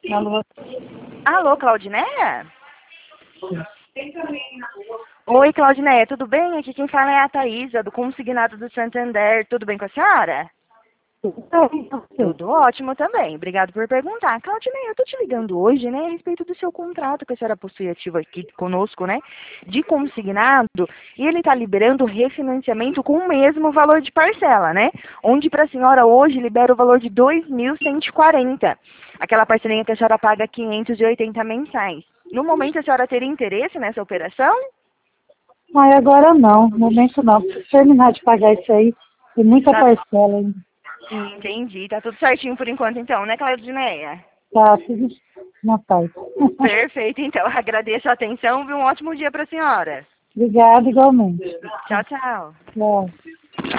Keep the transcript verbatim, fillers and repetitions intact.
Alô? Alô, Claudineia? Oi, Claudineia, tudo bem? Aqui quem fala é a Thaísa, do Consignado do Santander. Tudo bem com a senhora? Tudo ótimo também. Obrigado por perguntar. Claudineia, eu tô te ligando hoje, né, a respeito do seu contrato que a senhora possui ativo aqui conosco, né, de consignado, e ele tá liberando refinanciamento com o mesmo valor de parcela, né, onde para a senhora hoje libera o valor de dois mil cento e quarenta, aquela parcelinha que a senhora paga quinhentos e oitenta mensais. No momento, a senhora teria interesse nessa operação? Mas agora não, no momento não. Preciso terminar de pagar isso aí. Tem muita Tá. parcela ainda. Entendi. Tá tudo certinho por enquanto, então, né, Claudineia? Tá, tudo na paz. Perfeito, então. Agradeço a atenção e um ótimo dia para a senhora. Obrigada igualmente. Tchau, tchau. Tchau.